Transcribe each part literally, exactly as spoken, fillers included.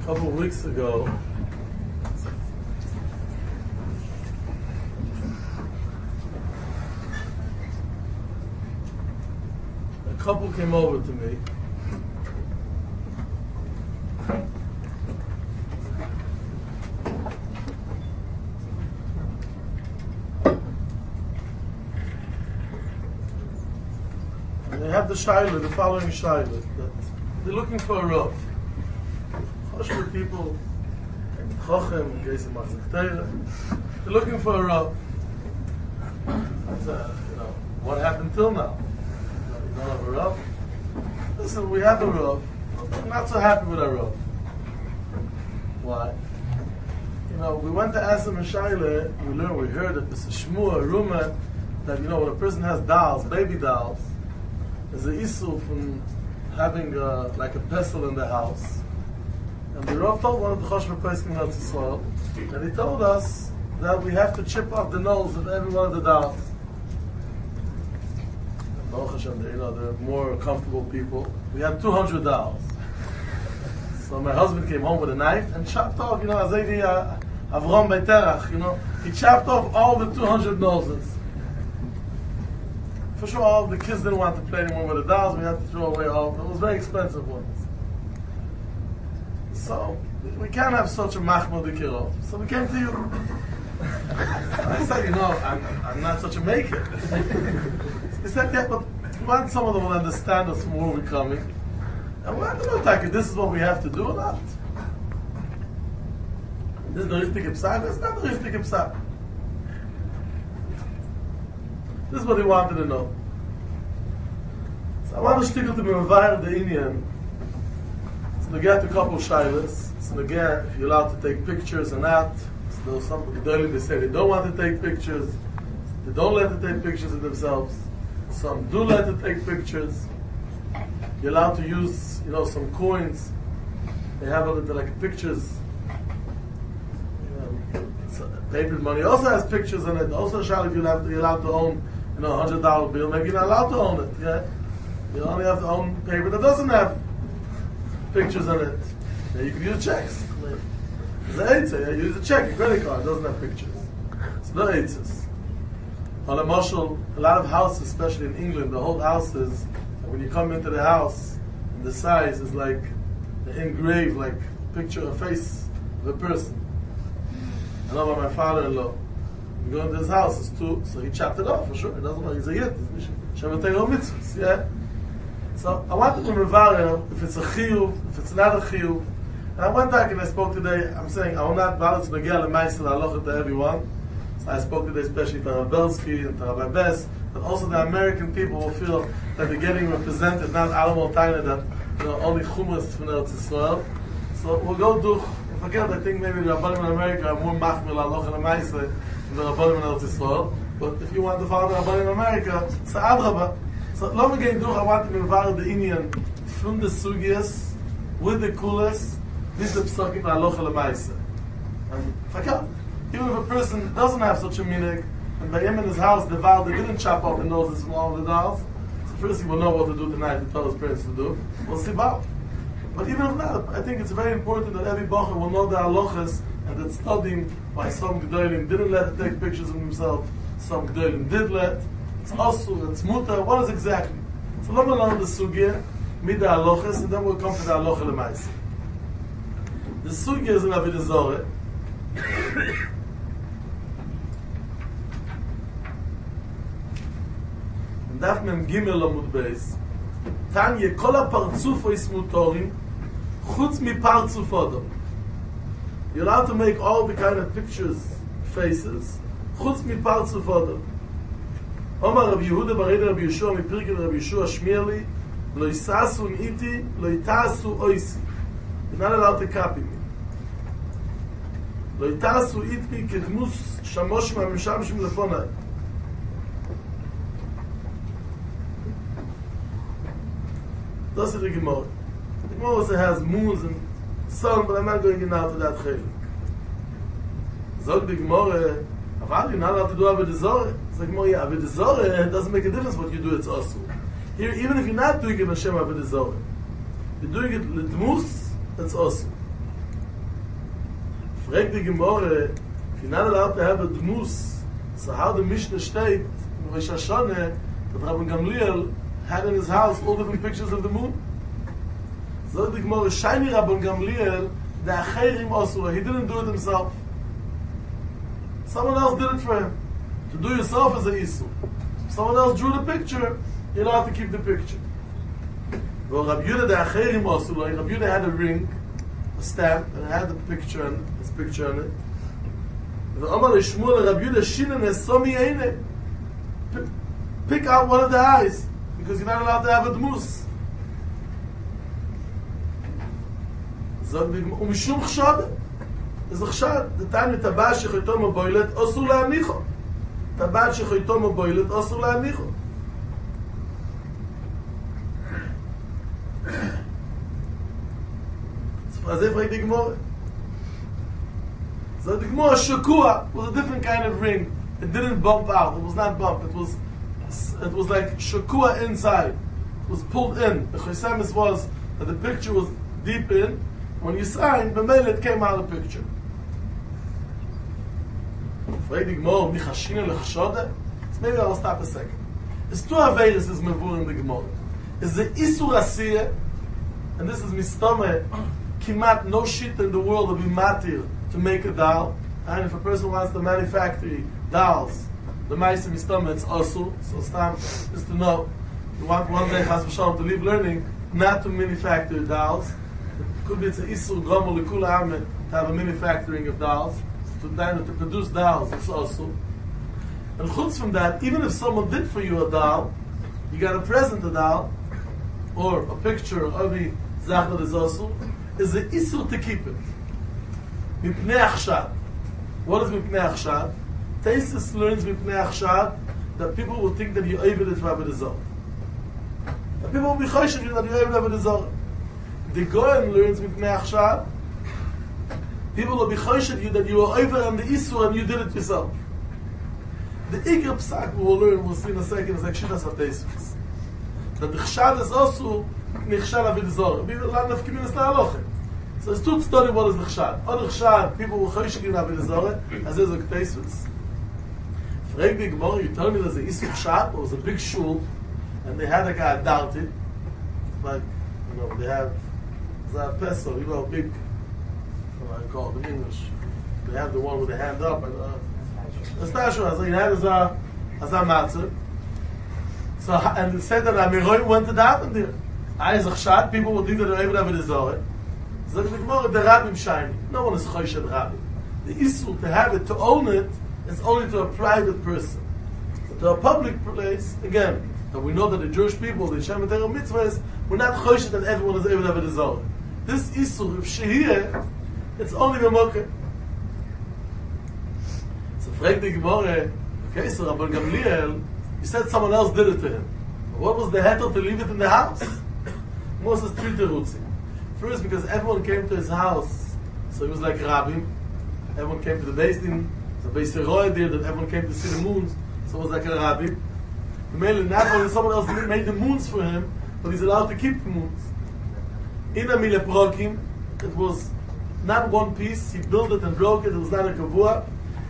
couple of weeks ago, a couple came over to me. And they have the shaila, the following shaila, that they're looking for a rav. Choshver people, Chochem, Gesim Machzik Teira, they're looking for a rav. That's, uh, you know, what happened till now? You, know, you don't have a rav? Listen, we have a rav. I'm not so happy with our rav. Why? You know, we went to Asim and Shaila, we learned, we heard that there's a shmua, a rumor, that, you know, when a person has dolls, baby dolls, there's an issue from having uh, like a pestle in the house. And the Rav told one of the Choshver Pesachim Eretz Yisrael, and he told us that we have to chip off the nose of every one of the dolls. And Baruch Hashem, you know, they're more comfortable people. We had two hundred dolls. So my husband came home with a knife and chopped off, you know, Azedi uh, Avram Beiterach, you know, he chopped off all the two hundred noses. For sure, all the kids didn't want to play anymore with the dolls. We had to throw away all. It was very expensive ones. So we can't have such a machmod kirov. So we came to you. I said, you know, I'm, I'm not such a maker. He said, yeah, but we want someone that will understand us from where we're coming. And we want to know, like, this is what we have to do or not. This is the Rishtik Psak. It's not the Rishtik Psak. This is what he wanted to know. So I want to stick to the Mevayr, the Indian. So they get a couple of shilas. So they get, if you're allowed to take pictures or not. So there's some people, they say they don't want to take pictures. They don't let them take pictures of themselves. Some do let them take pictures. You're allowed to use, you know, some coins. They have a little, like pictures. You know, paper money also has pictures in it. Also, shall if you're allowed, you're allowed to own, you know, a hundred dollar bill, maybe you're not allowed to own it. Yeah, you only have to own paper that doesn't have pictures in it. Yeah, you can use checks. It's an yeah, you use a check, a credit card, it doesn't have pictures. It's no eitzes. On a marshal, a lot of houses, especially in England, the whole houses, when you come into the house, the size is like engraved, like picture, a face of a person. I know about my father-in-law. We go into his house, it's too, so he chopped it off for sure. He doesn't know, he's a yid. Shabbatei no mitzvahs, yeah? So I wanted to mevareh if it's a chiyuv, if it's not a chiyuv. And I went back and I spoke today, I'm saying, I will not balance the Nagel and Meisel Halacha to everyone. So I spoke today especially to Rav Belsky and to Rabbi Bess, but also the American people will feel that they're getting represented, not Alam Taina, that, you know, only Chumras from Eretz Yisrael. So we'll go do, forget, I think maybe the Rabbanim in America are more machmir Halacha and Meisel than the Rabbanim in Eretz Yisrael. But if you want to follow the Rabbanim in America, it's the Adrabah. So lo me gein duch, I want to mevar the Indian from the Sugias, with the Kulas, this is the Psakim Halacha and Meisel. And forget, even if a person doesn't have such a minig, and by him in his house, the Val, they didn't chop off the noses from all of the dolls, so first he will know what to do tonight, to tell his parents to do. We'll see about. But even if not, I think it's very important that every Bacher will know the halachas, and that studying by some Gedolim didn't let it take pictures of himself, some Gedolim did let. It's also, it's muta, what is exactly? So let me learn the sugya, mid the halachas, and then we'll come to the halacha l'maisa. The sugya is in Avodah Zarah. Daf mem gimel amud beis. Tanya kol ha-partzufo is mutorim, chutz mi partzuf adam. You're allowed to make all the kind of pictures, faces, chutz mi partzuf adam. Omar Rabbi Yehuda Bareda Rabbi Yeshua mi pirkei Rabbi Yeshua shmir li, lo yisasu iti, lo yitasu oisi. You're not allowed to copy me. Lo yitasu iti kedmus shamoshim ha-mishamshim lefonai. That's the Gemara. The Gemara also has moons and sun, but I'm not going in now to that chelik. Zog the Gemara, Aval, you're not allowed to do Avodah Zarah. It's like, yeah, Avodah Zarah doesn't make a difference what you do, it's also. Here, even if you're not doing it Hashem Avodah Zarah, you're doing it L'dmus, it's also. Frag die Gemorre, you're not allowed to have a dmus. So how the Mishnah state, in Rosh Hashanah, that Rabban Gamliel had in his house all different pictures of the moon. So the Gemorre, shiny Rabban Gamliel, the Acherim Osur, he didn't do it himself. Someone else did it for him. To do yourself is a Isur. If someone else drew the picture, you're allowed to keep the picture. Well, Rabbi Yehuda the Acherim Osur, Rabbi Yehuda had a ring, a stamp, and it had the picture on his picture on it. Amar Shmuel Rabbi Yehuda Shinen Esomi Eine. Pick out one of the eyes, because you're not allowed to have a dmus. Umishum chshad. Is a chshad. The time the tabat shechoito moboilet osur le'anicho. Tabat shechoito moboilet osur le'anicho. So, as if I dig more. So the Gemara Shakua was a different kind of ring. It didn't bump out. It was not bump. It was it was like Shakua inside. It was pulled in. The Chesemis was that the picture was deep in. When you signed, the mail it came out of the picture. Maybe I'll stop a second. There's two Averis is Mevur in the Gemara. Is the Isur Asiyah, and this is Mistame, Kimat, no shit in the world will be matir to make a doll. And if a person wants to manufacture dolls, the Meisim Mistame, it's also. So Stam, just to know, you want one day Chas V'Shalom to leave learning not to manufacture dolls. It could be it's an Isur Gomel L'Kula Amen to have a manufacturing of dolls. To, to produce dolls, it's also. And chutz from that, even if someone did for you a doll, you got to present a doll, or a picture of the zach that is also, is the isur to keep it. Mipnei achshad. What is mipnei achshad? Taisus learns mipnei achshad that people will think that you oived it for Avodah Zarah. That people will be choshev you that you oived Avodah Zarah. The Goyen learns mipnei achshad. People will be choshev you that you were over on the isur and you did it yourself. The Iker Psak we will learn, we'll see in a second, is like Shitas HaTeisus. That the Chshad is also Nichshad Avodah Zarah. We will learn of Kiminus LaHalochet. So it's two story what is the Chshad. On the Chshad, people will choshev you in Avodah Zarah, as is like Teisus. Frag the Gemara, you tell me there's a Isur Chshad, it was a big shul, and they had a guy doubted, like, you know, they have Zah Peso, you know, a big, what do I call it in English? They have the one with the hand up, and uh, that's not sure. So he had as a as a matzah. So and it said that Amiroi went to daven there. I as a chshad, people would think that they're able to have it Zorah. So the Gemara, the rabbim shiny. No one is choshed rabbim. The issue to have it, to own it, is only to a private person. But to a public place, again, that we know that the Jewish people, the Shem and Terah mitzvahs, we're not choshed that everyone is able to have it Zorah. This issue, if shehiyeh, it's only the mokeh. Frag the Gemara, okay, so Rabban Gamliel, you said someone else did it to him. What was the heter to leave it in the house? Moses three terutzi. First, because everyone came to his house, so he was like Rabbi. Everyone came to the Beis Din, so Beis Yeroy did, and everyone came to see the moons, so it was like a Rabbi. Mainly not only someone else made the moons for him, but he's allowed to keep the moons. In Amile Prokim, it was not one piece, he built it and broke it, it was not a kavua.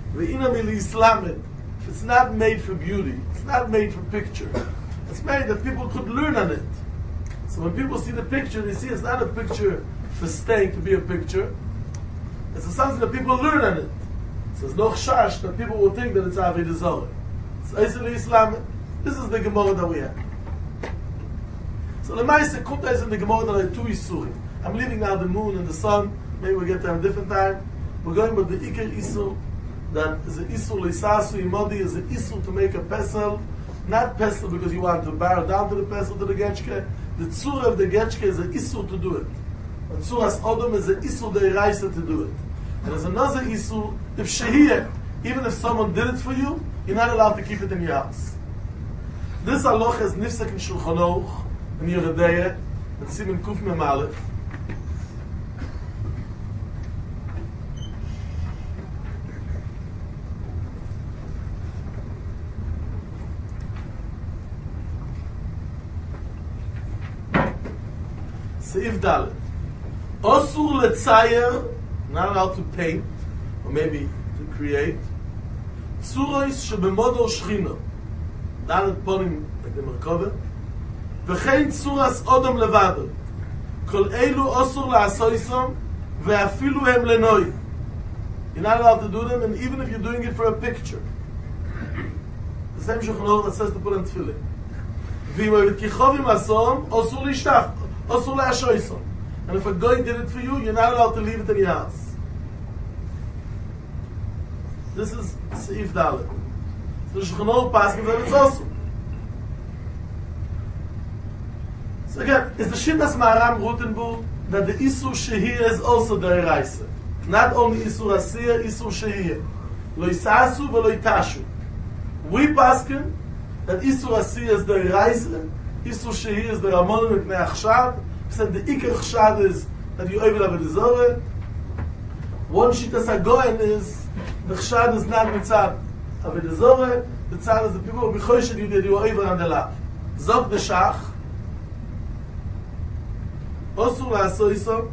If it's not made for beauty, it's not made for picture, it's made that people could learn on it. So when people see the picture, they see it's not a picture for staying to be a picture, it's something that people learn on it. So there's no chash that people will think that it's Avodah Zarah. It's Eisel Islamic. This is the Gemara that we have. So the Maaseh Kunta is in the Gemara that are two Isurim. I'm leaving now the moon and the sun, maybe we'll get there a different time. We're going with the Iker Isur, that is an Isur Lisasu Imodi, is an Isur to make a pesel, not pesel because you want to bow down to the pesel to the Getchke. The Tzur of the Getchke is an Isur to do it. The Tzur as Odom is an Isur de Reise to do it. And there's another Isur, if Shehiyeh, even if someone did it for you, you're not allowed to keep it in your house. This Aloch is Nifsek in Shulchan Aruch, in Yerideyeh, and Simen Kuf Mem Aleph. Seif Dalet. Osur letzayer, not allowed to paint. or maybe to create. Tzuros shebemodel shchina. Dalet ponim like the Merkava. V'chein tzuras odom levado. Kol elu osur la'asoisom ve'afilu hem lenoi. You're not allowed to do them, and even if you're doing it for a picture. The same Shulchan Aruch that says to put on tefillin. V'im kichovim asom osur lishtach, osur la'ashoisom. And if a guy did it for you, you're not allowed to leave it in your house. This is Seif Dalet. So the Shulchan Aruch passes that it's also. So again, is the Shittas Maharam Rutenburg that the Isur Shehiyah is also the Eraisa. Not only Isur Asiyah, Isur Shehiyah. Lo Yisasu v'lo Yitashu. We paskin that Isur Asiyah is the Eraisa, Isur Shehiyah is the Ramonim Mipnei Achshad. We said the Iker Achshad is that you Oived Avodah Zorah. One Shittas HaGoyen is the Chshad is not Mitzad Avodah Zorah. The Tzad is the people who B'choshad you did you Oived on the Lav. Zog the Shach Osur la'asoisom.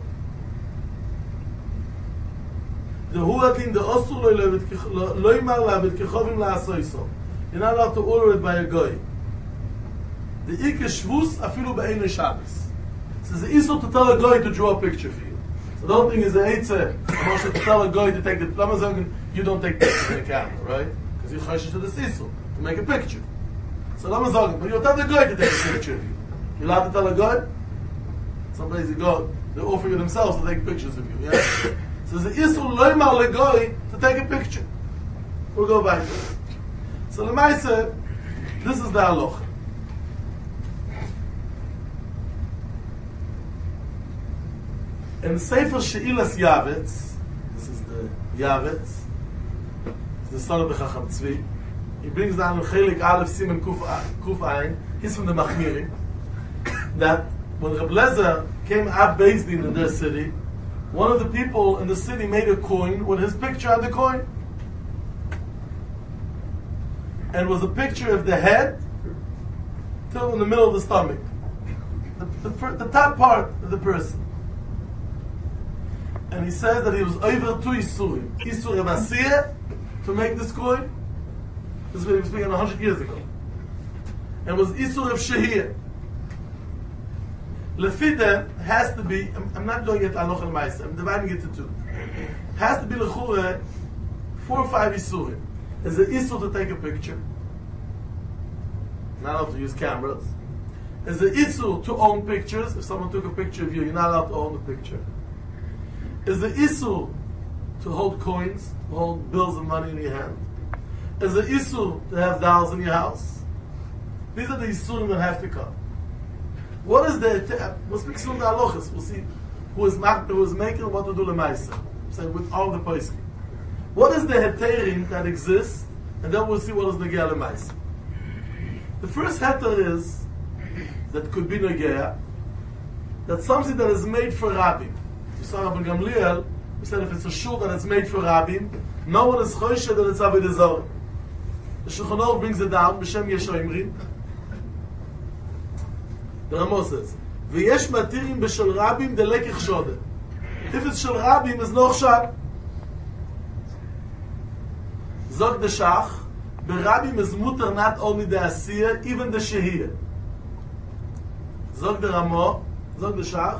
The huatin the osur lo yimar la'avid kechovim la'asoisom. You're not allowed to order it by a guy. The ikke shvus afilu be'enei Shabbos. So it's easy to tell a guy to draw a picture for you. So the whole thing is a eitze. Moshe to tell a guy to take the Lamazon. You don't take pictures in the camera, right? Because you're choshesh to the sisul to make a picture. So Lamazon, but you tell the guy to take a picture of you. You're allowed to tell a guy. Sometimes you go, they offer you themselves to take pictures of you. Yeah? So the Isur loymar legoy to take a picture. We'll go back to it. So the Maisa, this is the halacha. In Sefer Sheilas Yavetz, this is the Yavetz, it's the son of the Chacham Tzvi. He brings down Chelik Aleph Siman Kuf Ein. He's from the Machmiri. That when Reb Lezer came up Beis Din in their city, one of the people in the city made a coin with his picture on the coin. And it was a picture of the head till in the middle of the stomach. The, the, the top part of the person. And he says that he was over two Isurim. Isur of Asiyah to make this coin. This is what he was speaking a hundred years ago. And it was Isur of Shehiyah. Lefida has to be, I'm, I'm not doing it Aloch al Maisa, I'm dividing it into two. Has to be Lechure four or five Isurim. There's an Isur to take a picture. Not allowed to use cameras. There's an Isur to own pictures. If someone took a picture of you, you're not allowed to own the picture. There's an Isur to hold coins, to hold bills of money in your hand. There's an Isur to have dolls in your house. These are the Isurim that have to come. What is the, we'll speak soon the halachas, we'll see who is, who is making what to do l'maisa. So with all the poskim. What is the heterim that exists, and then we'll see what is negea l'maisa. The first heter is, that could be negea, that something that is made for rabbim. You saw Rabbi Gamliel, we said if it's a shul that it's made for rabbim, no one is choishe that it's avodah zarah. The Shulchan Aruch brings it down, b'shem Yeshoimri. The Ramo says, "V'yesh matirim b'shel rabim delekich shode." If it's shel rabim, it's no chshad. Zog the Shach, b'rabim is mutar not only the asiyah, even the shehiyah. Zog the Ramo, zog the Shach,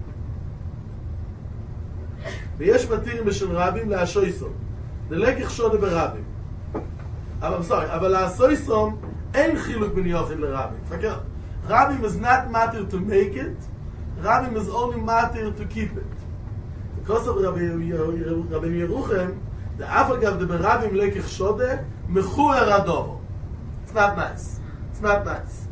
v'yesh matirim b'shel rabim la'ashoisom delekich shode b'rabim. I'm sorry, אבל la'ashoisom ein chiluk ben yochid l'rabim. Fakir. Rabbim is not matter to make it. Rabbim is only matter to keep it. Because of Rabbi Yeruchem, the Afagav the Rabbim lekich shode mechuer adovo. It's not nice. It's not nice.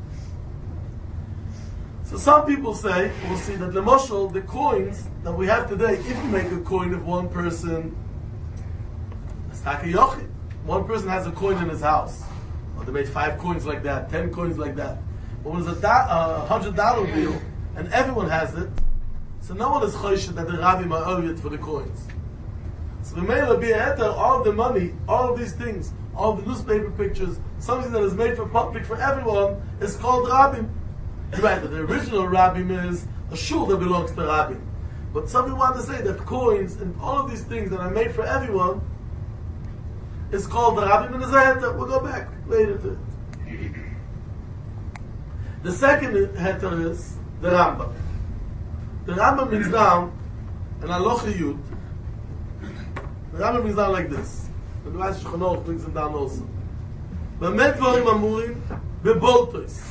So some people say, we'll see that the Moshel, the coins that we have today, if you make a coin of one person, it's like a yochid. One person has a coin in his house. Or they made five coins like that, ten coins like that. But when it's a do- uh, hundred dollar bill and everyone has it, so no one is choished that the rabbim are owed for the coins. So the may be a heter, all the money, all of these things, all the newspaper pictures, something that is made for public for everyone, is called rabbim. Right, but the original rabbim is a shul that belongs to rabbim. But some people want to say that coins and all of these things that are made for everyone is called the Rabbi and the heter. We'll go back later to it. The second heter is the Rambam. The Rambam brings down an Alocha Yud. The Rambam brings down like this. And the Weiss Shulchan Aruch brings it down also. Bemet dvarim amurim beboltos.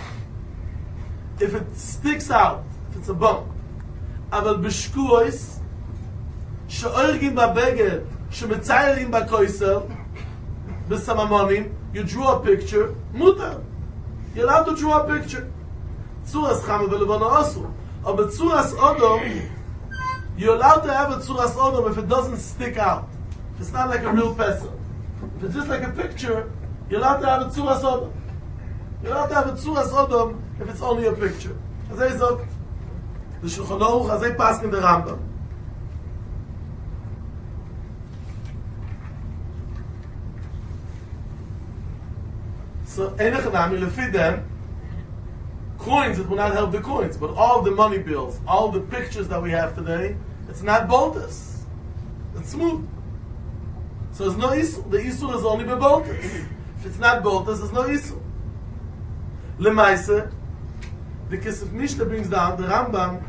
If it sticks out, if it's a bump, אבל בשקויס שאורגים בבגד שמציירים בקויסר בסממונים, you draw a picture, מותר. You're allowed to draw a picture. צורס חמה ולבנה אסור. אבל צורס אודום, you're allowed to have a צורס אודום if it doesn't stick out. If it's not like a real pencil. If it's just like a picture, you're allowed to have a צורס אודום. You're allowed to have a צורס אודום if it's only a picture. אז זה זאת. The Shulchan Aruch, as they pass in the Rambam. So, Einach Nami, lefi them, coins, it will not help the coins, but all the money bills, all the pictures that we have today, it's not boltus. It's smooth. So there's no Isur. The Isur is only by boltus. If it's not boltus, there's no Isur. Lemaise, the Kesef Mishnah brings down the Rambam.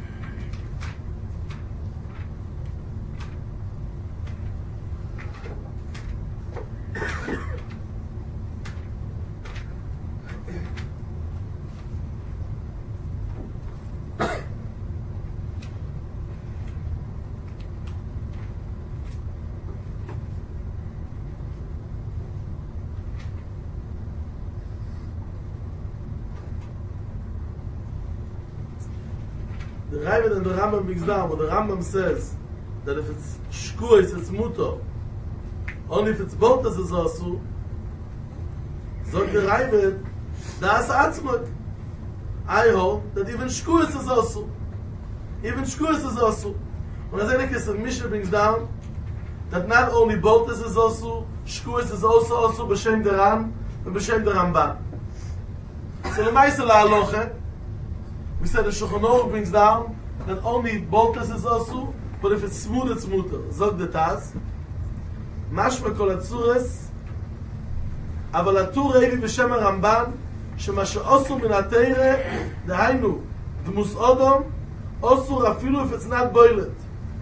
The Ravid and the Rambam brings down, but the Rambam says that if it's shkuis, it's muto. Only if it's boltas is also. So the Ravid, das atzmut. I hold that even shkuis is also. Even shkuis is also. When I say like this, the Mishnah brings down that not only boltas is also, shkuis is also also b'shem the Ram and b'shem the Ramban. So the Ma'aseh la'aloche, we said the Shulchan Aruch brings down that only boltas is also, but if it's smooth, it's mutter. Zog the Taz. Mashma kol atzures, אבל הטור הביא בשם הרמב"ן, שמה שאוסור מן התורה, דהיינו, דמוס אודום, אוסור אפילו if it's not boiled.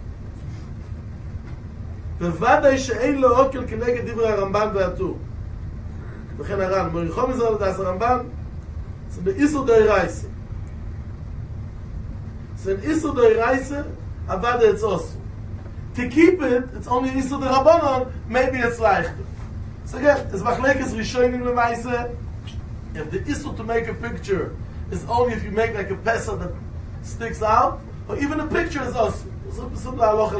וודאי שאין לו אוכל כנגד דברי הרמב"ן והטור. וכן הר"ן, מריחו מזרע לדעת הרמב"ן, זה באיסור דאורייסה. So in Isur D'Oraisa, Avada it's also. To keep it, it's only Isur D'Rabanan, maybe it's leichter. So again, it's Machlekes Rishonim L'maise. If the Isur to make a picture is only if you make like a pesa that sticks out, or even a picture is also. So this is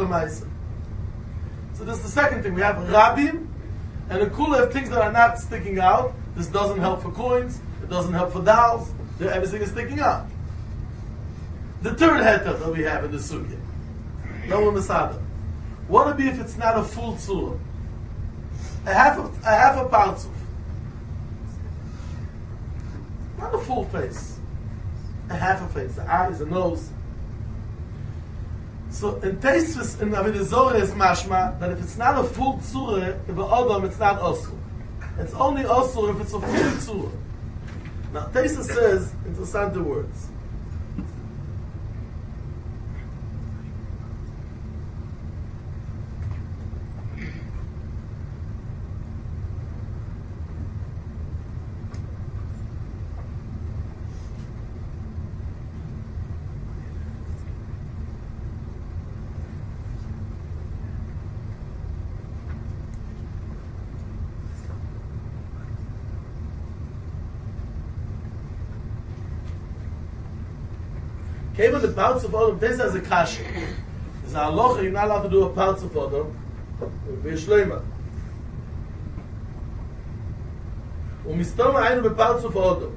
the second thing. We have Rabim, and the Kula have things that are not sticking out. This doesn't help for coins, it doesn't help for dolls, everything is sticking out. The third heter that we have in the sugya, no Masada. What would be if it's not a full tzura? A half of a half a partzuf. Not a full face. A half a face, the eyes, the nose. So in Teisvis in Avodah Zorah is mashma that if it's not a full tzura, if Adam it's not osur. It's only osur if it's a full tzura. Now Teisvis says interesting words. Even the parts of Adam, this has a kasha. There's a halacha, you're not allowed to do a parts of Adam. Be shleima. ומסתום היינו בפרץ ובאודום.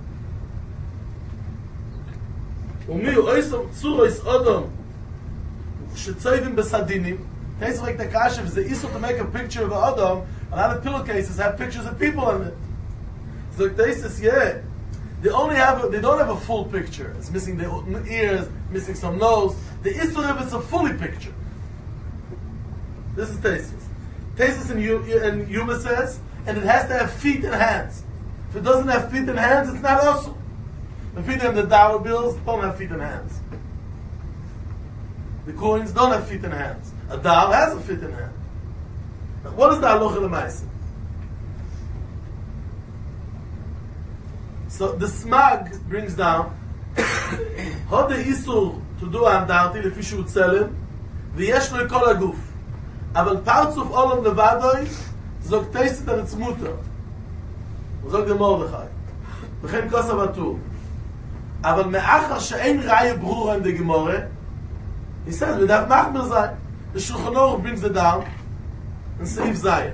ומי הוא אויסום צורויס אודום שצויבים בסדינים. Tastes like the kasha, if it's easy to make a picture of Adam, a lot of pillowcases have pictures of people on it. So the taste is, yeah. They only have, a, they don't have a full picture. It's missing the ears, missing some nose. The Isur if it's a fully picture. This is Tesis. Tesis in, in Yuma says, and it has to have feet and hands. If it doesn't have feet and hands, it's not also. The feet and the dollar bills don't have feet and hands. The coins don't have feet and hands. A dollar has a feet and hand. Now, what is the halacha l'maaseh? So the smag brings down how the isur to do andarti lefi shu tzelem v'yesh lo kol haguf. אבל פרצוף עולם לבדוי זוג טייסת על עצמותו וזוג למרדכי וכן כוסה בטור אבל מאחר שאין ראיה ברורה עם דגמורה he says בדף מחמר זי the Shulchan Aruch brings it down in סעיף זין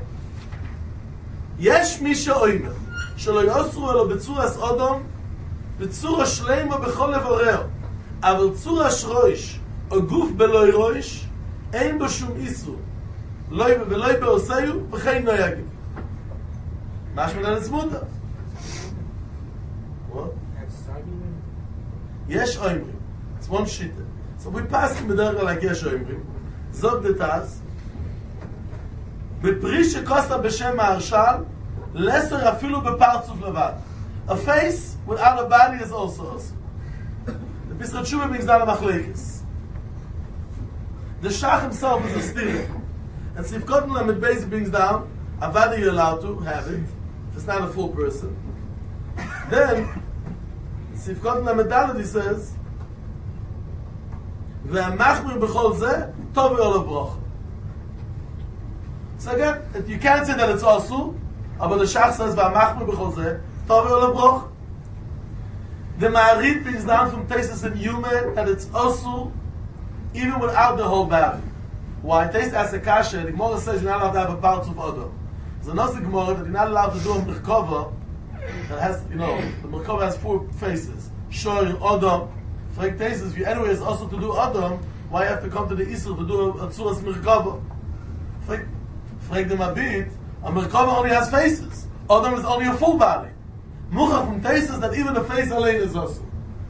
יש מי שאומר שלא יאסרו אלו בצורס אדום בצורה שלמה בכל לברר אבל צורס ראש או גוף בלוי ראש אין בו שום איסור לא ולא בעושיו וכן לא יגיב. משמע לעצמותו. What? יש אומרים. It's one shita. So we pass בדרך כלל like יש אומרים. זאת דתאז. בפרי שקוסה בשם ההרשל, לסר אפילו בפרצוף לבד. A face without a body is also also. The Pesach Tshuva brings down a machlekes. The Shach himself is a stealer. And Sif Kotten Lamed Beis brings down, Avada you're allowed to have it, if it's not a full person. Then, Sif Kotten Lamed Daled, he says, Ve'amachmir b'chol zeh, tov ve'olav brocha. So again, you can't say that it's also, but the Shach says, Ve'amachmir b'chol zeh, tov ve'olav brocha. The Ma'arit brings down from Tesis and Yume that it's also, even without the whole body. Why? Taste as a kasha, the Gemara says you're not allowed to have a parts of Adam. There's another Gemara that you're not allowed to do a Merkava that has, you know, the Merkava has four faces. Shor, Adam. Frank Taste, if you anyway is also to do Adam, why you have to come to the Isur to do a Tzuras Merkava? Frank the Mabit, a Merkava only has faces. Adam is only a full body. Mucha from Taste is that even the face alone is also.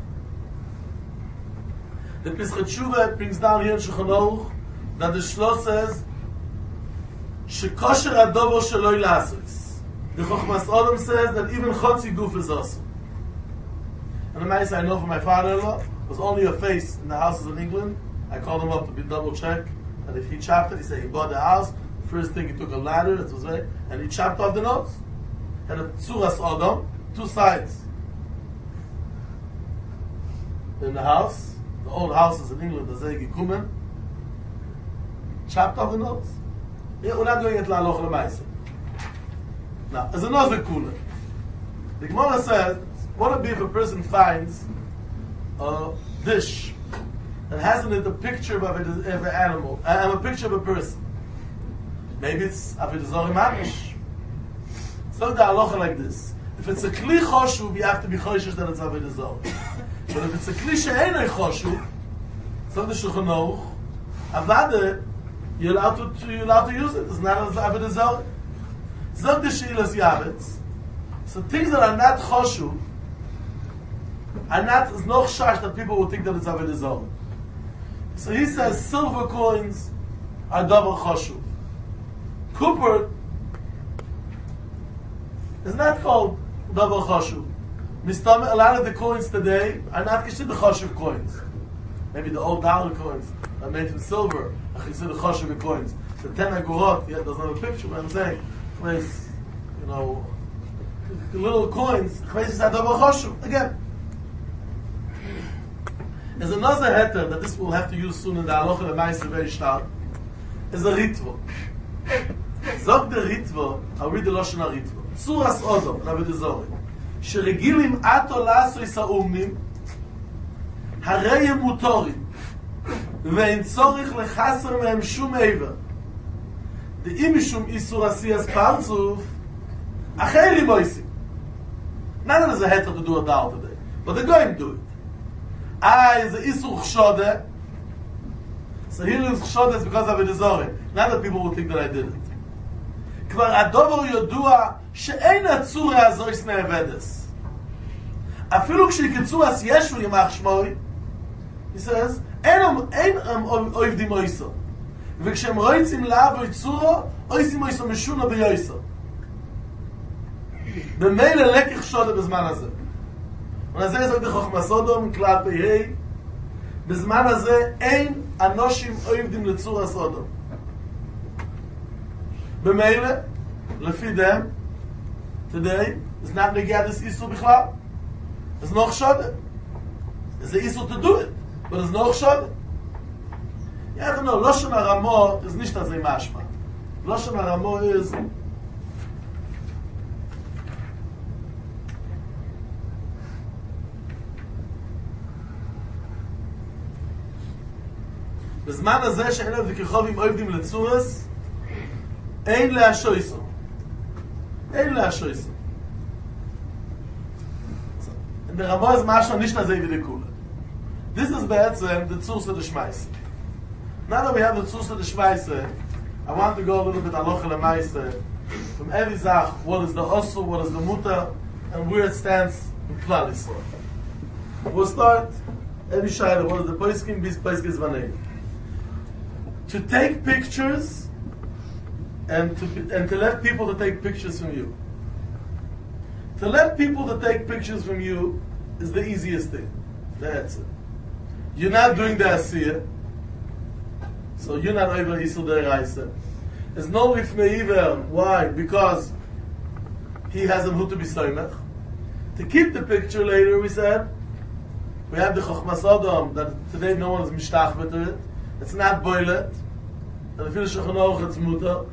The Pesach Tshuva brings down here in Shulchan Aruch that the Shlosh says shekosher adovo sheloi lasos. The Chochmas Adam says that even chotzi guf is also. And the Maisa I know from my father-in-law was only a face in the houses in England. I called him up to be double check, and if he chopped it, he said he bought the house. The first thing he took a ladder, that was right, and he chopped off the nose. And a tzuras Adam, two sides in the house. The old houses in England, the Zegi Kumen, chopped off the nose. Yeah, we're not going into Halacha L'Maaseh. Now, as another cooler, the Gemara says, what would be if a person finds a dish that has in it a picture of, a, of an animal, and a picture of a person? Maybe it's Avodah Zarah Mamish. So the Halacha like this. If it's a Kli Choshuv, you have to be Choshuv that it's Avodah Zarah. But if it's a Kli She'enei Choshuv, so the Shulchan Aruch, Avada, you're allowed to, you're allowed to use it. It's not as Avodah Zarah. Zog the Sheilas Yavetz. So things that are not Choshuv are not, there's no shash that people will think that it's Avodah Zarah. So he says silver coins are double Choshuv. Cooper is not called double Choshuv. A lot of the coins today are not considered Choshuv coins. Maybe the old dollar coins are made from silver are considered Choshuv coins. The ten agorot, yeah, doesn't have a picture, but I'm saying, place, you know, the little coins, places are double Choshuv. Again, there's another heter that this we'll have to use soon in the Halacha L'Maaseh very stark, is a ritva. Zog the ritva, I'll read the Lashon HaRitva. Tzuras Odom, Avodah Zarah. שרגילים עתו לעשויס האומים הרי הם מותרים ואין צורך לחסר מהם שום עבר דאם משום איסור עשייס פרצוף אחרים עושים. None of us are heter to do a dal today, but they're going to do it. Ah, is the isur chshode, so here is chshode is because of Avodah Zarah. Not that people will think that I did it. כבר הדובר ידוע שאין הצורה הזו יסנה עבדס. אפילו כשיקצו אז ישו ימח שמוי, he says, אין עובדים מויסו. וכשהם רוצים לעבוד צורו, עושים איסו משונה ביוסו. במילא לקח שודה בזמן הזה. וזה יש את חוכמה סודום, כלל פ"ה, בזמן הזה אין אנושים עובדים לצורה סודום. במילא, לפי דם, today, is not נגיע this איסור בכלל. There's no שודה. It's an issue to do it, but there's no shot. Yeah, I don't know, Loshen HaRamo is nicht as a mashma. Loshen HaRamo is בזמן הזה שאין להם וכרחובים עובדים לצורס, אין להשויסו. אין להשויסו. And the Ramo is mashma nicht as a vidikula. This is בעצם the Tzursa de Shmaise. Now that we have the Tzursa de Shmaise, I want to go a little bit alocha lemaise from every zach, what is the osu, what is the muta, and where it stands in Klal Yisrael. We'll start every shayla, what is the poiskim, bis poiskim zvanein. To take pictures and to and to let people to take pictures from you. To let people to take pictures from you is the easiest thing. That's it. You're not doing the asiyah, so you're not over Yisur Deraisa. There's no lifnei iver. Why? Because he has a mutu b'soymech. To keep the picture later, we said, we have the Chochmas Adam, that today no one is mishtach with it. It's not boilet. And if you Shulchan Aruch, it's muta.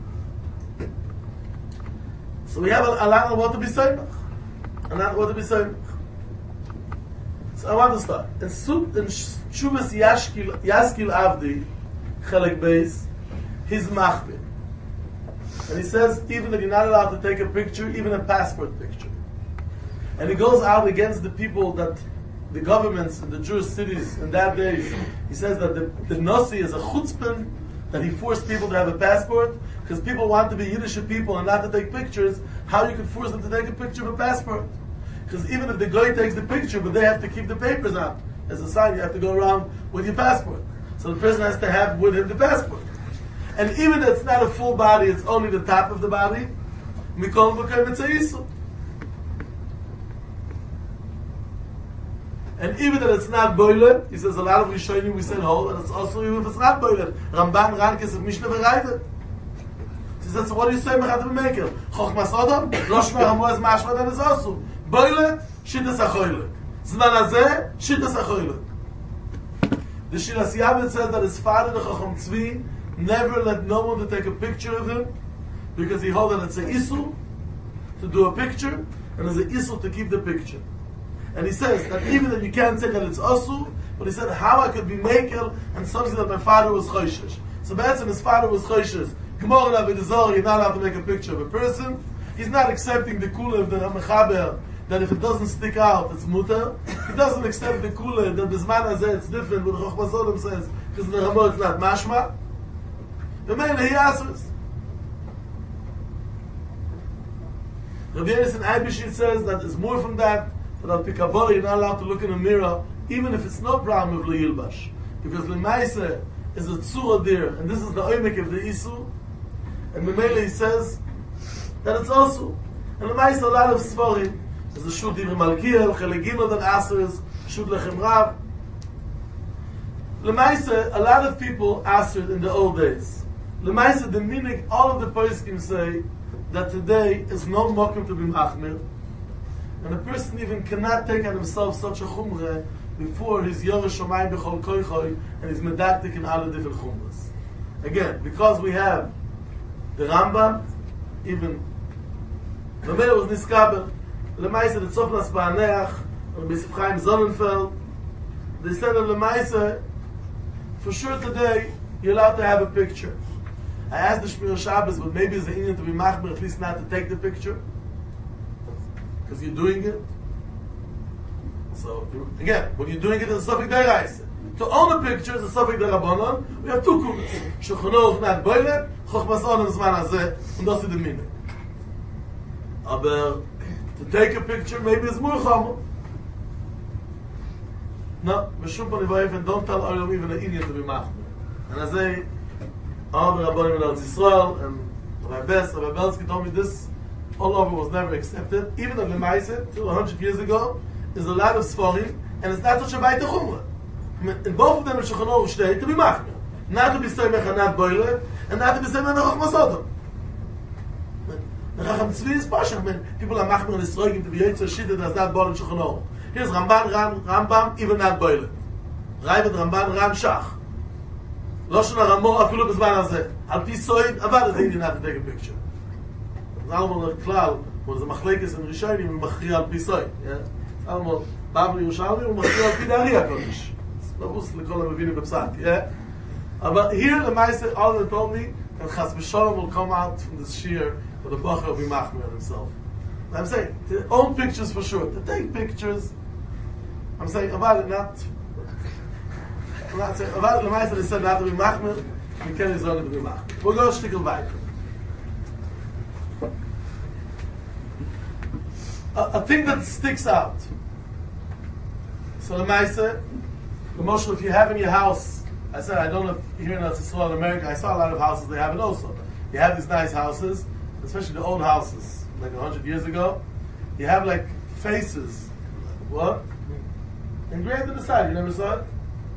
So we have a, a lot of what to be soymech. A lot of what to be soymech. So I want to start. In Sub in Shuvas Yashkil Yaskil Avdi, Chelek Beis, he's machbir. And he says even that you're not allowed to take a picture, even a passport picture. And he goes out against the people that the governments in the Jewish cities in that days. He says that the, the Nasi is a chutzpah, that he forced people to have a passport, because people want to be Yiddish people and not to take pictures. How you could force them to take a picture of a passport? Because even if the guy takes the picture, but they have to keep the papers out. As a sign, you have to go around with your passport. So the person has to have with him the passport. And even if it's not a full body, it's only the top of the body, Mikol B'Kayv It's a Yisur. And even if it's not boiler, he says a lot of Rishonim we said whole, and it's also even if it's not boiler. Ramban Rankes of Mishnah V'Raivet. He says, so what do you say, Mechat B'Mekel? Chochmas Adam, Loshma Hamo is Mashma, that is also. Boiler, Shittas HaChoylek. Zman Hazeh, Shittas HaChoylek. The Shiras Yabed says that his father, the Chacham Tzvi, never let no one to take a picture of him, because he held that it's an issue to do a picture, and it's an issue to keep the picture. And he says that even if you can't say that it's asu, but he said how I could be makel and something that my father was choishish. So Be'etzim his father was choishish. Gemara Avedazor, you're not allowed to make a picture of a person. He's not accepting the kula of the Mechaber, that if it doesn't stick out, it's mutter. He doesn't accept the kula that Bisman Hazeh, it's different, but the Chochmas Adam says, because the Ramah it's not mashma. The man, he answers. Rabbi Yonasan Eibishit says that it's more from that, that al Pikabori, you're not allowed to look in a mirror, even if it's no problem with Le'ilbash. Because Lemaise is a tzura there, and this is the oimek of the Isu. And Memele he says that it's also. And Lemaise a lot of Sforim. There's a Shud Divri Malkiel, Chelegimel that answers, Shud Lechem Rav. Lemaise, a lot of people answered in the old days. Lemaise, the meaning, all of the poskim say that today is no mokum to be machmir. And a person even cannot take on himself such a chumrah before his Yoresh Shomayim b'chol koichoy and his medaktik in all the different chumras. Again, because we have the Rambam, even the Mele was niskaber, Lemaise the Tzofnas Ba'aneach, and B'Sif Chaim Sonnenfeld, they said that Lemaise, for sure today, you're allowed to have a picture. I asked the Shmir Shabbos, but maybe it's the Indian to be machmer, at least not to take the picture. Because you're doing it. So, again, when you're doing it, it's a Sofik Deraisa. To own a picture is a Sofik Derabanan. We have two kulas. Shulchan Aruch not boilet, Chochmas Adam Zman Hazeh, and that's the meaning. Aber, to take a picture, maybe it's more chamo. No, Meshum Panivayev, and don't tell Olam even an Indian to be machmer. And I say, all the Rabbanim in Eretz Yisrael, and Rabbi Bess, Rabbi Belsky told me this all over was never accepted. Even the Lemaise, till one hundred years ago, is a lot of Sforim, and it's not such a Bayit Chumrah. In both of them, in Shulchan Aruch state to be machmir, not to be Soymech and not boiler, and not to be Soymech and Chochmas Sodom. The Chacham Tzvi is Pasha. When people are machmir and Yisroigim to be Yetzer Shita, that's not boiler in Shulchan Aruch. Here's Ramban, Ram, Rambam, even not boiler. Raivet Ramban, Ram Shach. Loshen HaRamor, afilu b'zman hazeh. Al pi soid, avad is Indian not to take a picture. Zalman Klal, when there's a machlekes and Rishonim, we machri al pi soid. Zalman, Babli Yerushalmi, we machri al pi Dari HaKodesh. But here the Meister all they told me that Chas V'Sholom will come out from this shir with the Bacher will be machmir on himself. I'm saying, they own pictures for sure. They take pictures. I'm saying, about it not. I'm not saying, about the Meister they said not to be machmir, we can't use only to be machmir. We'll go a shtickle weiter. A, a thing that sticks out. So the Meister, emotional, if you have in your house, I said, I don't know if here in Israel, in America, I saw a lot of houses, they have it also. You have these nice houses, especially the old houses, like a hundred years ago. You have like faces. What? Engraved in the side. You never saw it?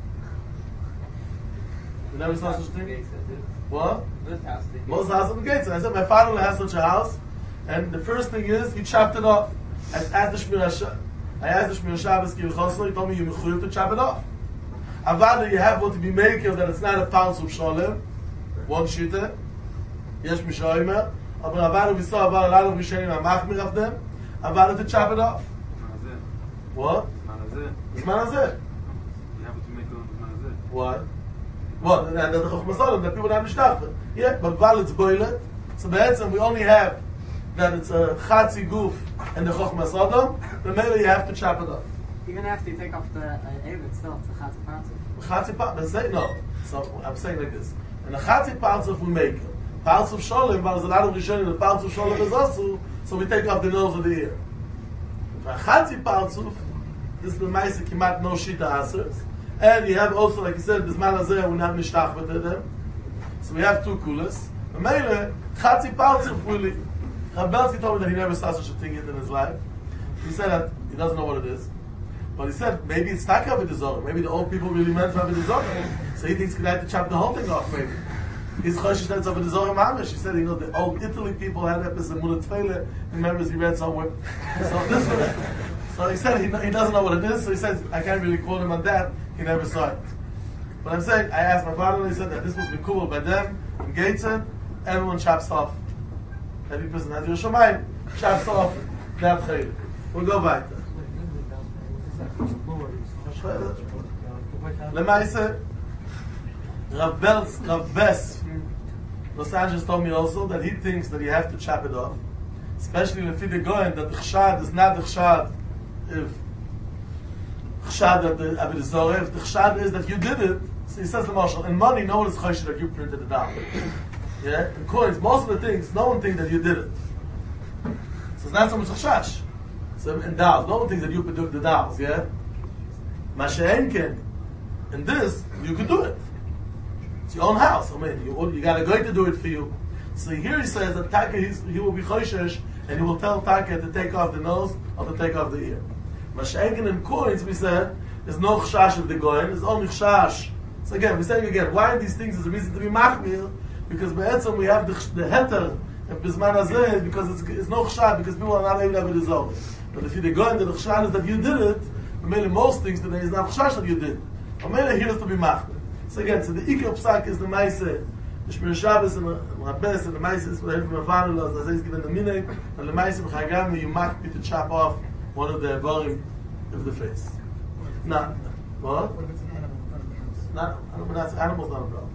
You never saw such a thing? What? Most houses in the gates. I said, my father has such a house, and the first thing is, he chopped it off. I asked the Shmir I asked the Shmir Shabbos, he told me you mechuyev to chop it off. Avada, you have what to be making that it's not a pounce of sholem, one shita, yesh mishoymer, but Avada, we saw about a lot of Rishonim are machmir of them, Avada to chop it off. What? It's manazeh. You have to make it on the manazeh. What? What? And the Chochmas Sodom, that people don't understand. Yeah, but while it's boiled, so be'etzem we only have that it's a chatzi guf and the Chochmas Sodom, then maybe you have to chop it off. Even after you take off the uh, Evid, still, it's a Chatzi Partzuf. Chatzi Partzuf, no. So, I'm saying like this. And a Chatzi Partzuf we make it. Partzuf Sholem, but there's a lot of Rishonim, the Partzuf Sholem is also, so we take off the nose of the ear. For a Chatzi Partzuf, this is the Maisa Kimat no Shita Asers. And you have also, like you said, this man Azeh, we have Nishtach with them. So we have two kulas. And Mele, Chatzi Partzuf really. Rabelski told me that he never saw such a thing yet in his life. He said that he doesn't know what it is. But he said, maybe it's Taka Avodah. Maybe the old people really meant for Avodah. So he thinks he had to chop the whole thing off, maybe. He's Choshesh that it's Avodah Mamish. He said, you know, the old Italy people had that in Mulat Tfeile. He remembers he read somewhere. So this one, so he said he, he doesn't know what it is. So he says, I can't really quote him on that. He never saw it. But I'm saying, I asked my father, and he said that this was be cool by them, in Gateson, everyone chops off. Every person has your Shomayim, chops off that Chayil. We'll go back there. Lemaise, Rav Bels, Rav Bess, Los Angeles told me also that he thinks that you have to chop it off, especially if you're going that the chshad is not the chshad if chshad that the Avodah Zarah, if the chshad is that you did it. So he says the marshal, in money, no one is choshesh that you printed it out. Yeah, in coins, most of the things, no one thinks that you did it. So it's not so much chashash. So in dollars, no one thinks that you put the dollars. Yeah. Masha'enken, in this, you could do it. It's your own house. I mean, you, you got a guy to do it for you. So here he says that Taka, he's, he will be choishesh, and he will tell Taka to take off the nose or to take off the ear. Masha'enken in coins, we said, is no chashash of the goyen, it's only chashash. So again, we're saying again, why are these things is a reason to be machmir? Because be'etzem we have the, the heter, and bisman hazeh, because it's, it's no chashash, because people are not able to have it dissolved. But if you're going, the chashash is that you did it, mainly most things today is not chashash that you did. Or mainly here is to be machmir. So again, so the ikar psak is the maise, the Shmir Shabbos and the Rabbes and the maise is what everyone found us, as he's given the minute, and the maise b'chagam you mach to chop off one of the varim of the face. Now, what? Not, animals, animals not a problem.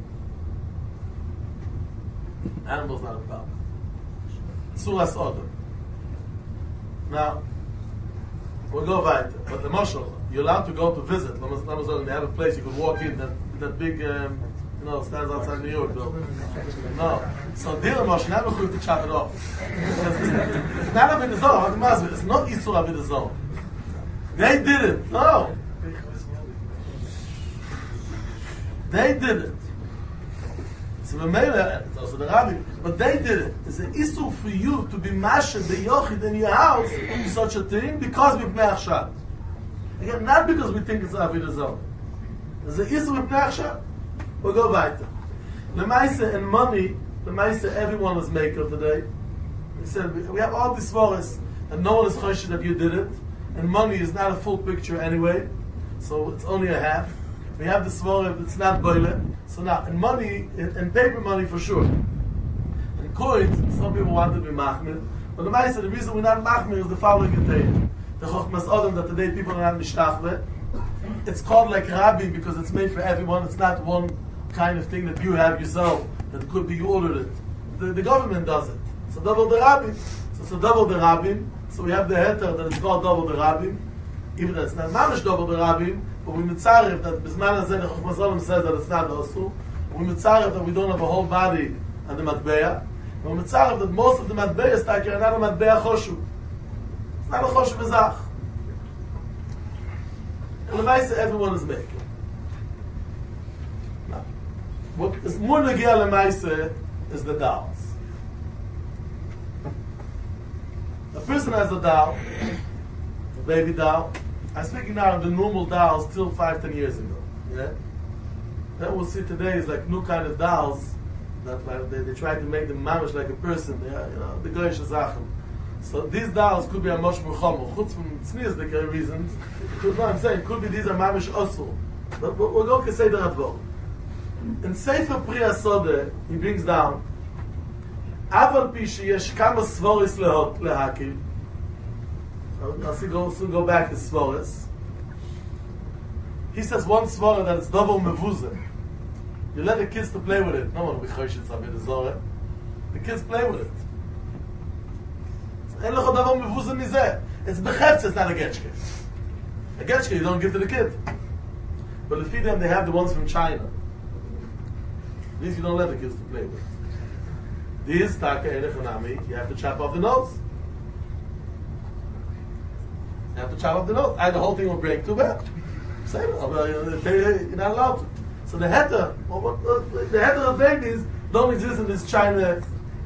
Animals not a problem. Suras Odom. Now, we'll go weiter. But the Moshel, you're allowed to go to visit. They have a place you could walk in, that, that big, um, you know, stands outside New York. Though. No. So, dear Moshel, never going to chop it off. It's not a bit of zone. It's not Isur a bit of zone. They did it. No. They did it. So the Mela, it's also the Rabbi, but they did it. It's an issue for you to be mashed the yochid in your house, such a thing, because we've Achshad. Again, not because we think it's Avodah Zarah. There's an issue with Achshad. We'll go weiter. The Maisa and money, the Maisa everyone is maker today. We said we, we have all these svaras and no one is choshed that you did it, and money is not a full picture anyway, so it's only a half. We have the svara, it's not boiler. So now, in money, in, in paper money for sure. In coins, some people want to be machmir, but the Maisa, the reason we're not machmir is the following container. The Chochmas Adam that today people are not mishtachve. It's called like Rabbi because it's made for everyone. It's not one kind of thing that you have yourself, that it could be you ordered it. The, the government does it. So double the Rabbi. So it's so double the Rabbi. So we have the heter that it's called double the Rabbi. Even though it's not mamish double the Rabbi, but we mitzaref that Bisman Hazeh, the Chochmas Adam says that it's not also. We mitzaref that we don't have a whole body on the matbeya. And we mitzaref that most of the matbeya stack are not a matbeya choshu. It's not a choshu bezach. And the Maisa everyone is making. Now, what is more negia lemaisa is the dolls. A person has a doll, a baby doll. I'm speaking now of the normal dolls till five, ten years ago. Yeah? Then we'll see today is like new kind of dolls that like, they, they try to make them mamish like a person. Yeah, you know, the goyish zachem. So these dolls could be a much more chomo. Chutz from tznias reasons. Could, no, I'm saying could be these are mamish also. But we'll go to say the Radvor. In Sefer Pri Asode, he brings down Aval pi sheyesh kama svoris lehot lehakil. I'll see go soon go back to svoris. He says one svora that it's double mevuze. You let the kids to play with it. No one will be chosh it's Avodah Zarah. The kids play with it. Ein lecho double mevuze mizeh. It's bechefz, it's not a getchke. A getchke you don't give to the kid. But if you feed them, they have the ones from China. These you don't let the kids to play with. These taka enechanami, you have to chop off the nose. You have to chop off the nose. And the whole thing will break too bad. Same, you're not allowed to. So the heter, the heter of babies don't exist in this China.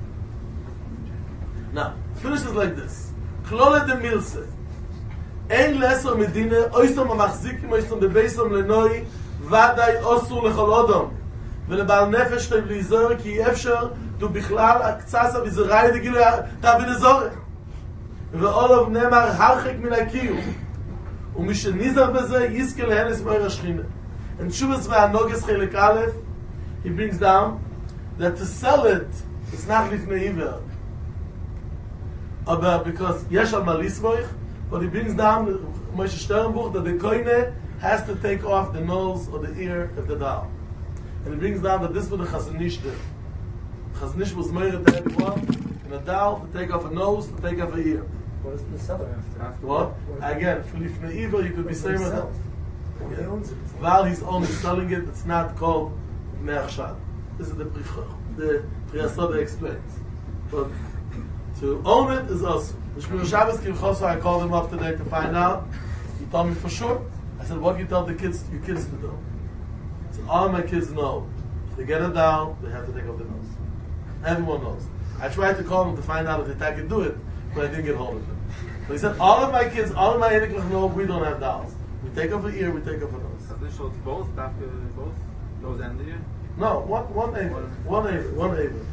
Now, finishes like this. Klole de milse. Ein leso medine, oisom amachzikim, oisom bebeisom lenoi, vadai osur lechol odom. ולבעל נפש טוב להיזור כי אי אפשר דו בכלל הקצסה וזרעי דגילו תאבי לזורך ואולוב נאמר הרחק מן הקיום ומי שניזר בזה יזכה להנס מאיר השכינה. And Shuvas V'Anogis Chelik Aleph, he brings down that to sell it is not lifnei iver, but because yesh al malismoich, but he brings down Moshe Sternbuch that the koine has to take off the nose or the ear of the doll. And he brings down that this was the Chazanish did. Chazanish was made to everyone in a doll to take off a nose, to take off an ear. What is the seller after? after What? what Again, if evil, you could be saying with himself. him. He owns it. While he's only selling it, it's not called Me'achshad. This is the the Priyasoda explains. But to own it is also. The Shmuel Shabbos Kilchoso, I called him up today to find out. He told me for sure. I said, what do you tell the kids, your kids to do? So all my kids know. If they get it down, they have to take off the nose. Everyone knows. I tried to call him to find out if they could do it, but I didn't get hold of him. So he said, all of my kids, all of my Eniklach know we don't have dolls. We take off an ear, we take off a nose. So this shows both, after both, nose and the ear? No, one one Aver. One Aver. One Aver.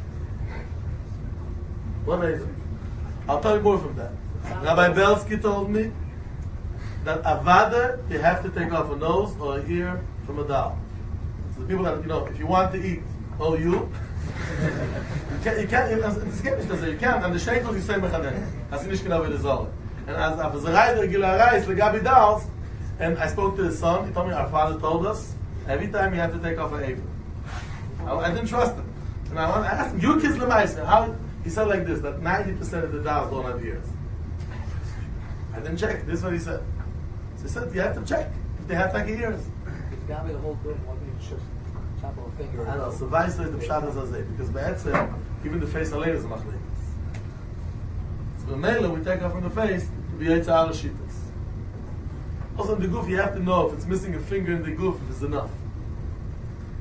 One Aver. I'll tell you more from that. Rabbi Belsky told me that Avada, you have to take off a nose or an ear from a doll. So the people that, you know, if you want to eat, oh you, you can't, you can't, it's getting to say, you can't, and the sheikhos you say mechanen. That's nicht genau wie das soll. And as a Zerayder Gilarais, the Gabi dolls, and I spoke to his son, he told me our father told us, every time you have to take off an Aver. I, I didn't trust him. And I, I asked him, you kids lemaisa, how? He said like this, that ninety percent of the dolls don't have ears. I didn't check. This is what he said. So he said, you have to check if they have like ears. It's got to be the whole group. One thing just chop off a finger. I know. So Weiss is the Pshat is Azeh. Because Be'etzem, even the face alone is Machlekas. So in Mela, we take off from the face to be Yitzhak Al Shitas. Also in the goof, you have to know if it's missing a finger in the goof, if it's enough.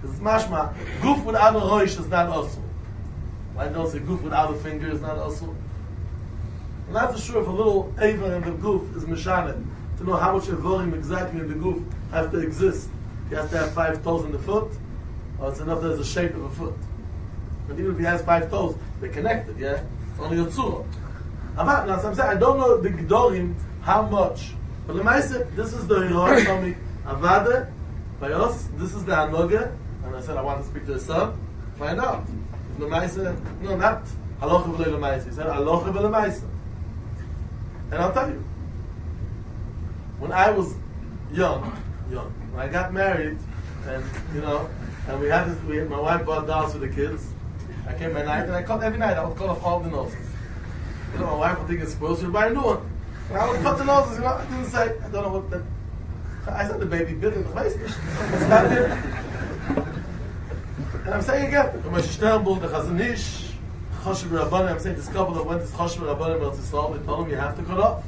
Because it's mashma, goof without a roish is not also. I don't say goof without a finger is not also. I'm not so sure if a little aver in the goof is mishanet, to know how much evorim exactly in the goof have to exist. He has to have five toes in the foot, or it's enough that there's a shape of a foot. But even if he has five toes, they're connected, yeah? It's only a tzura. I'm not, now, so I'm saying, I don't know the Gedorim, how much. But Lemaise, this is the Hiror, told me, Avade, by us, this is the Anoge, and I said, I want to speak to his son, find out. Lemaise, no, not Halacha v'lei Lemaise. He said, Halacha v'lei Lemaise. And I'll tell you, when I was young, young, when I got married, and, you know, and we had this, we had, my wife bought dolls for the kids. I came at night, and I cut every night, I would cut off all the noses. You know, my wife would think it's supposed to buy a new one. And I would cut the noses, you know, I didn't say, I don't know what the, I said the baby bit in the face. It's not there. And I'm saying again, Ramesh Sternbull, the Chazanish, Choshev Rabbanim, I'm saying this couple that went to Choshev Rabbanim, Eretz Yisrael, they told him you have to cut off.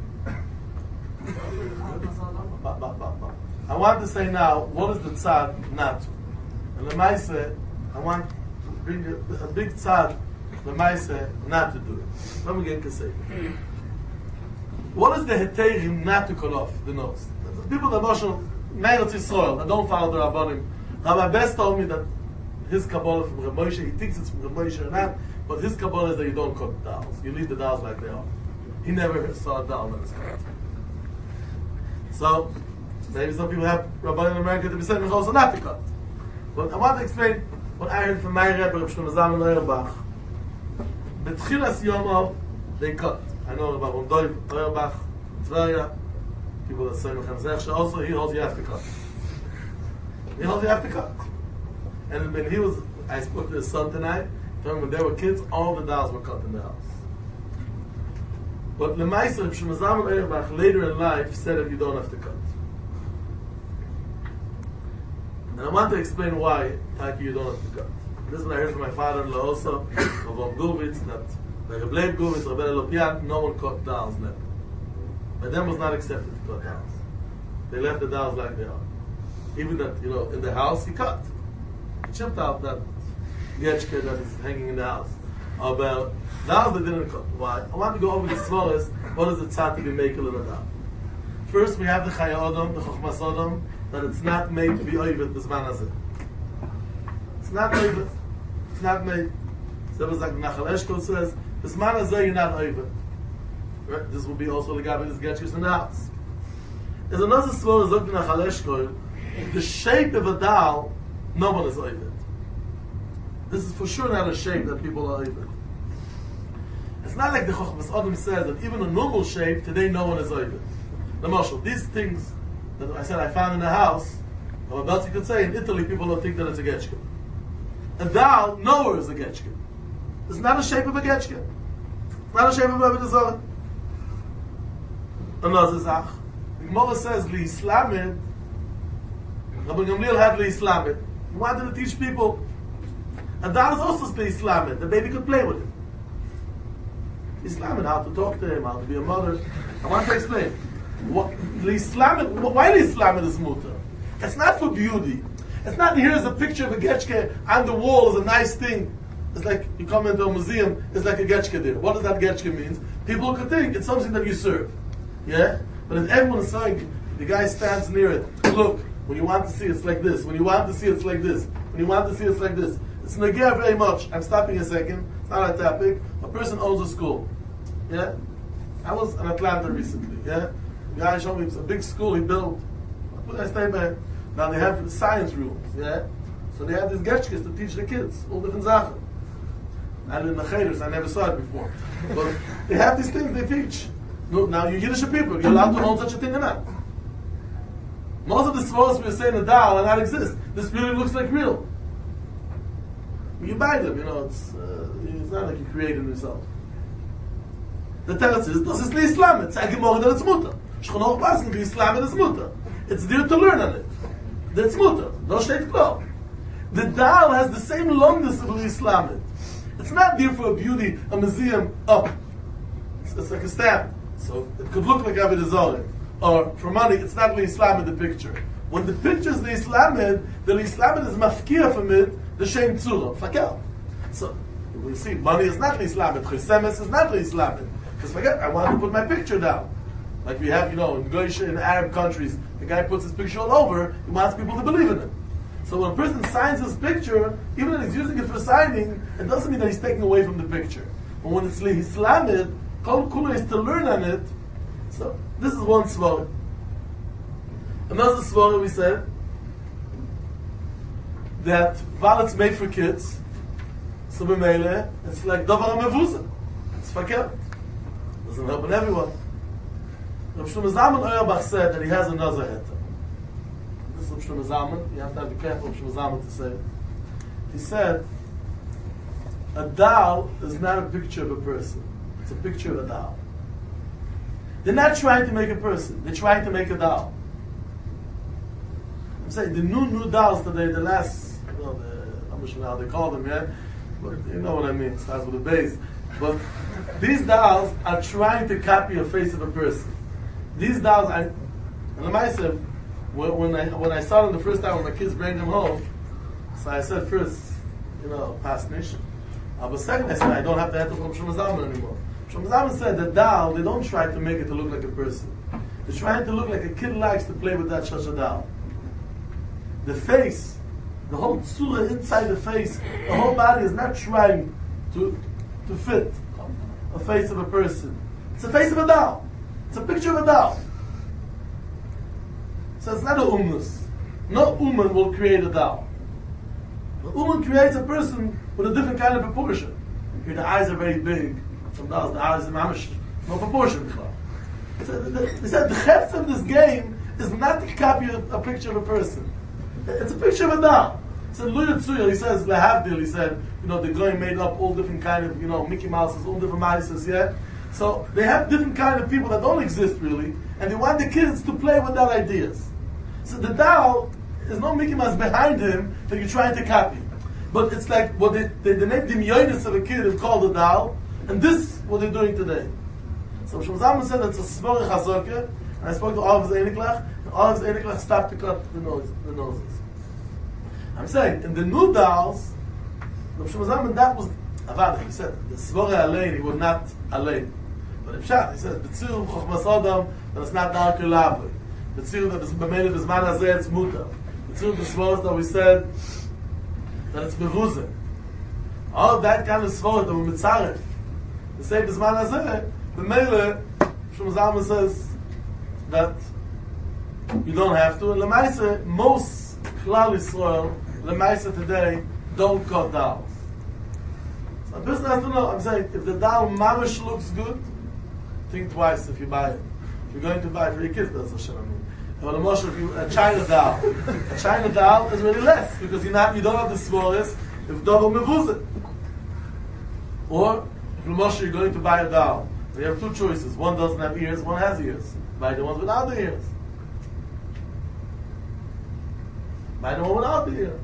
Ba, ba, ba, ba. I want to say now, what is the tzad not to? And the Maise, I want to bring a, a big tzad, the Maise, not to do it. Let me get to say. What is the heterim not to cut off the nose? People that Moshe, Eretz Yisrael, that don't follow the Rabbanim. Rabbi Best told me that his Kabbalah from Reb Moshe, he thinks it's from Reb Moshe or not, but his Kabbalah is that you don't cut dolls. You leave the dolls like they are. He never saw a doll that is cut. So, maybe some people have Rabbanim in America to be saying also not to cut. But I want to explain what I heard from my Rebbe, Reb Shlomo Zalman Auerbach. Betchilas Yomov, they cut. I know about Rondoy, Auerbach, Tveria, people that say Mechem Zech, also he holds you have to cut. He holds you have to cut. And when he was, I spoke to his son tonight, told him when they were kids, all the dolls were cut in the house. But Lemaisa, Reb Shlomo Zalman Auerbach, later in life, said that you don't have to cut. And I want to explain why, Taki, you don't have to cut. This is what I heard from my father-in-law also, of Rav Gurvitz, that by Reb Leib Gurvitz, Reb Elel Lopiat, no one cut dolls never. But them was not accepted to cut dolls. They left the dolls like they are. Even that, you know, in the house, he cut. He chipped out that getchke that is hanging in the house. About dolls they didn't cut. Why? I want to go over the smallest. What is the tzad to be makel in a doll? First, we have the Chaya Odom, the Chochmas Odom, that it's not made to be oivet b'zman hazeh. It's not oivet. It's not made. So it was like Nachal Eshkol says, b'zman hazeh you're not oivet. Right? This will be also the guy with his getchkes in the house. There's another svor that in Nachal Eshkol, the shape of a doll, no one is oivet. This is for sure not a shape that people are oivet. It's not like the Chochmas Odom says that even a normal shape, today no one is oivet. The Marshal, these things that I said I found in the house, I'm about to say in Italy people don't think that it's a getchke. A doll nowhere is a getchke. It's not a shape of a getchke. It's not a shape of a Avodah. Another Zach. The Gemara says Li Islamid. Rabbi Gamliel had Li Islamid. He wanted to teach people. A doll is also Li Islamid. The baby could play with it. Islamid, how to talk to him, how to be a mother. I want to explain. What, Islam, why the Islam is mutter? It's not for beauty. It's not here's a picture of a getchke on the wall is a nice thing. It's like you come into a museum, it's like a getchke there. What does that getchke mean? People could think it's something that you serve. Yeah? But if everyone is saying, the guy stands near it, look, when you want to see it's like this, when you want to see it's like this, when you want to see it's like this. It's negir very much. I'm stopping a second, it's not a topic. A person owns a school. Yeah? I was in Atlanta recently, yeah? The guy showed me it's a big school he built. What did I say, man? Now they have science rooms, yeah? So they have these getchkes to teach the kids, all different zachen. And in the cheders, I never saw it before. But they have these things they teach. No, now you Yiddish people, you're allowed to own such a thing or not. Most of the svos we say in the Tao are not exist. This really looks like real. You buy them, you know, it's, uh, it's not like you create them yourself. The teretz is, das ist the Islam. It's a gemorah that it's mutter. Shchonoch passen, the Islam is mutter. It's there to learn on it. That's mutter. No steht klar. The Dal has the same longness of the Islam. It's not there for a beauty, a museum, up. It's, it's like a stamp. So it could look like Avodah Zarah. Or for money, it's not the Islam in the picture. when the picture is the Islamid, the Islamid is mafkia from it, the Shem Tzura, Fakel. So, we see, money is not the Islamid, Chesemes is not the Islamid. Because forget, I want to put my picture down. Like we have, you know, in Goyish, in Arab countries, the guy puts his picture all over, he wants people to believe in it. So when a person signs his picture, even if he's using it for signing, it doesn't mean that he's taking away from the picture. But when it's Islamid, Kol Kula is to learn on it. So this is one svara. Another svara we said that while it's made for kids, so b'meile, it's like davar mevuza. It's fakir. Doesn't help everyone. Rav Shlomo Zalman Auerbach said that he has another heter. This is Rav Shlomo Zalman. You have to have be careful Rav Shlomo Zalman to say it. He said, a doll is not a picture of a person. It's a picture of a doll. They're not trying to make a person. They're trying to make a doll. I'm saying the new new dolls today, the last, you know, the, I'm not sure how they call them, yeah? But you know what I mean. It starts with a base. But these dolls are trying to copy a face of a person. These dolls, I, and myself, when, when I when I saw them the first time when my kids bring them home, so I said first, you know, past nation. Uh, but second, I said I don't have to have to from Shlomo Zalman anymore. Shlomo Zalman said the doll, they don't try to make it to look like a person. They're trying to look like a kid likes to play with that shasha doll. The face, the whole tzura inside the face, the whole body is not trying to to fit a face of a person. It's a face of a doll. It's a picture of a doll. So it's not a umnus. No uman will create a doll. The uman creates a person with a different kind of proportion. Here the eyes are very big. Some dolls, the eyes are mamish, no proportion. So they said the heft of this game is not to copy a, a picture of a person. It's a picture of a doll. So Lu Yitzuya, he says, Lehavdil, he said, you know, the guy made up all different kind of, you know, Mickey Mouses, all different mices, yeah? So they have different kind of people that don't exist really, and they want the kids to play with their ideas. So the doll is no Mickey Mouse behind him that you're trying to copy. But it's like what they, they, they make the myonis of a kid is called a doll, and this is what they're doing today. So Shlomo Zalman said it's a svara chazorka, and I spoke to Arv Zainiklach, and Arv Zainiklach stopped to cut the, nose, the noses. I'm saying, in the new dolls, Shlomo Zalman, that was, Avad, he said, the svara alein, he would not alein. But in Pshat, he says, B'tzir Chochmas Adam, that it's not darker lava. B'tzir that it's b'meile b'zman hazeh, it's muta. B'tzir the svara that we said, that it's mevuzah. All of that kind of svara that we mitzaref. The same b'zman hazeh, b'meile, Shlomo Zalman says, that you don't have to. And Lemaisa, most Klal Yisrael, Lemaisa today, don't cut dolls. So a person has to know, I'm saying, if the doll mamish looks good, think twice if you buy it. If you're going to buy it for your kids, that's Hashem, I mean. But if you, a China doll, a China doll is really less, because you, not, you don't have the smallest, if double mevuzit. Or, if Moshe, you're going to buy a doll, you have two choices. One doesn't have ears, one has ears. Buy the ones without the ears. Buy the one without the ears.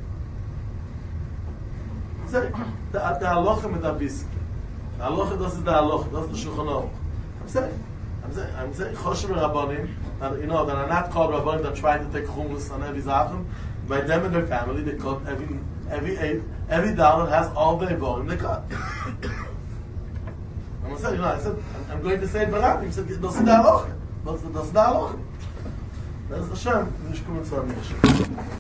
The, the halacha mit abisk. The halacha, das ist the halacha, das ist the Shulchan Aruch. I'm saying, I'm saying, I'm saying, Choshev Rabbanim, that, you know, that are not called Rabbanim, that try to take chumras on every Zachem. By them and their family, they cut every, every, every dollar has all their volume they cut. I'm saying, you know, I said, I'm, I'm going to say it Barak. He said, das ist the halacha. Das ist the halacha. Das ist Hashem. Nicht kommen zu einem Menschen.